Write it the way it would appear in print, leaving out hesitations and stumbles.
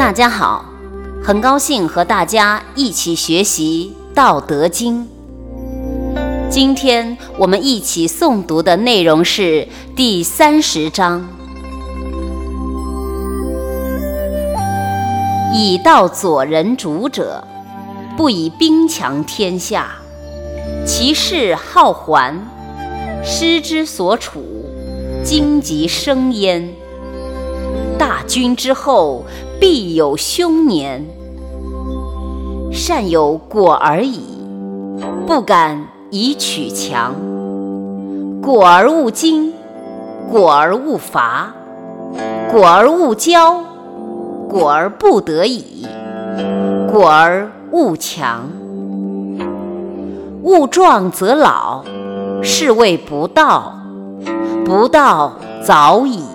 大家好，很高兴和大家一起学习《道德经》。今天我们一起诵读的内容是第30章。以道佐人主者，不以兵强天下，其势好还，师之所处，荆棘生焉。大军之后，必有凶年。善有果而已，不敢以取强。果而勿矜，果而勿伐，果而勿骄，果而不得已，果而勿强。物壮则老，是谓不道，不道早已。